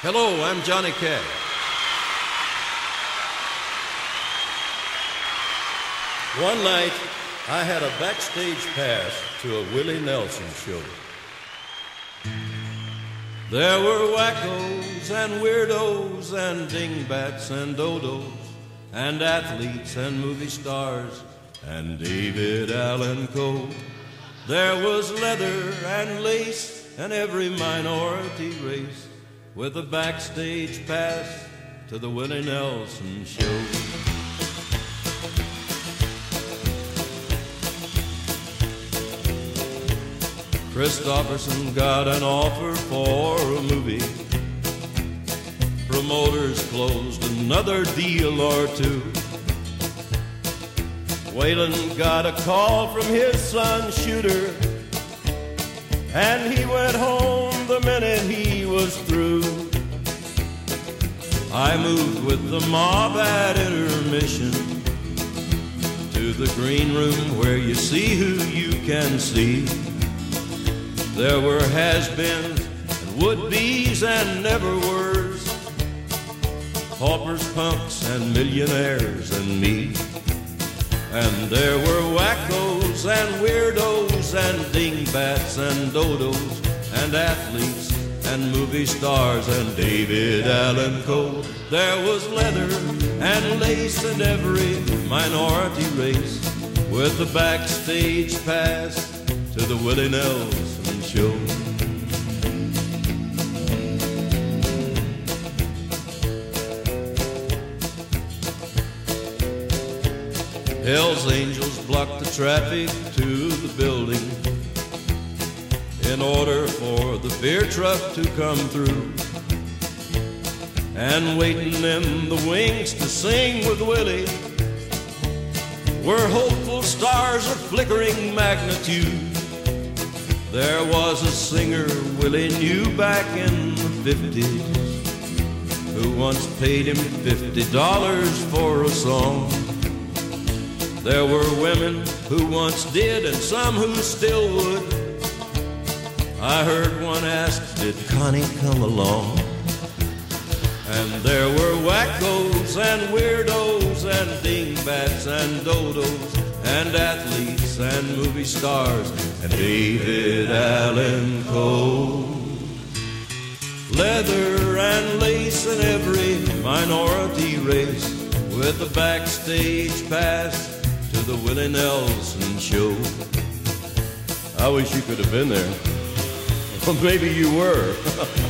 Hello, I'm Johnny Cash. One night, I had a backstage pass to a Willie Nelson show. There were wackos and weirdos and dingbats and dodos and athletes and movie stars and David Allan Coe. There was leather and lace and every minority race with a backstage pass to the Willie Nelson show. Christopherson got an offer for a movie. Promoters closed another deal or two. Waylon got a call from his son Shooter, and he went home the minute he was through. I moved with the mob at intermission to the green room where you see who you can see. There were has-beens and would-be's and never-were's, paupers, punks, and millionaires and me. And there were wackos and weirdos and dingbats and dodos and athletes and movie stars and David Allan Coe. There was leather and lace and every minority race with a backstage pass to the Willie Nelson show. Hell's Angels blocked the traffic to the building in order for the beer truck to come through. And waiting in the wings to sing with Willie were hopeful stars of flickering magnitude. There was a singer Willie knew back in the 50s who once paid him $50 for a song. There were women who once did and some who still would. I heard one ask, did Connie come along? And there were wackos and weirdos and dingbats and dodos and athletes and movie stars and David Allan Coe. Leather and lace and every minority race with a backstage pass to the Willie Nelson show. I wish you could have been there. Well, maybe you were.